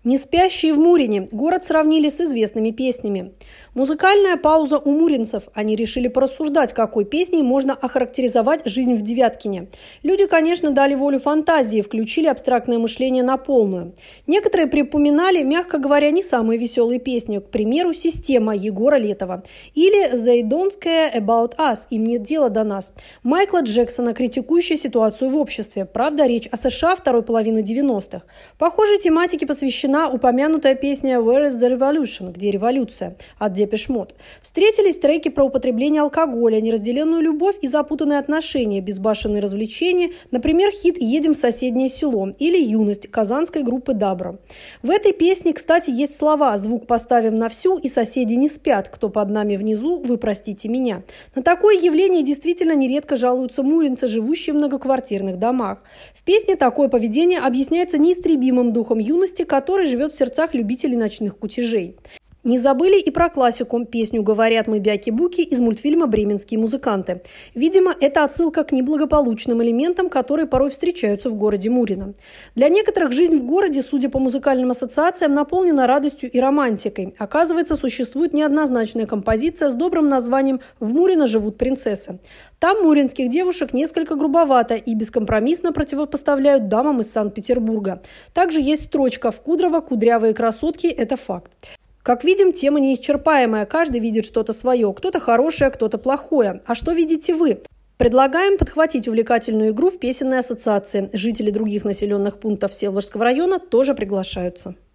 Не спящие в Мурине. Город сравнили с известными песнями. Музыкальная пауза у муринцев. Они решили порассуждать, какой песней можно охарактеризовать жизнь в Девяткине. Люди, конечно, дали волю фантазии, включили абстрактное мышление на полную. Некоторые припоминали, мягко говоря, не самые веселые песни. К примеру, «Система» Егора Летова. Или «They don't care about us» «Им нет дела до нас» Майкла Джексона, критикующая ситуацию в обществе. Правда, речь о США второй половины 90-х. Похожей тематике посвящена упомянутая песня «Where is the revolution?» «Где революция?» от Депеш Мод. Встретились треки про употребление алкоголя, неразделенную любовь и запутанные отношения, безбашенные развлечения, например, хит «Едем в соседнее село» или «Юность» казанской группы «Дабро». В этой песне, кстати, есть слова «Звук поставим на всю, и соседи не спят, кто под нами внизу, вы простите меня». На такое явление действительно нередко жалуются муринцы, живущие в многоквартирных домах. В песне такое поведение объясняется неистребимым духом юности, который живет в сердцах любителей ночных кутежей. Не забыли и про классику, песню «Говорят мы бяки-буки» из мультфильма «Бременские музыканты». Видимо, это отсылка к неблагополучным элементам, которые порой встречаются в городе Мурино. Для некоторых жизнь в городе, судя по музыкальным ассоциациям, наполнена радостью и романтикой. Оказывается, существует неоднозначная композиция с добрым названием «В Мурино живут принцессы». Там муринских девушек несколько грубовато и бескомпромиссно противопоставляют дамам из Санкт-Петербурга. Также есть строчка «В Кудрово кудрявые красотки» – это факт. Как видим, тема неисчерпаемая, каждый видит что-то свое, кто-то хорошее, кто-то плохое. А что видите вы? Предлагаем подхватить увлекательную игру в песенной ассоциации. Жители других населенных пунктов Всеволожского района тоже приглашаются.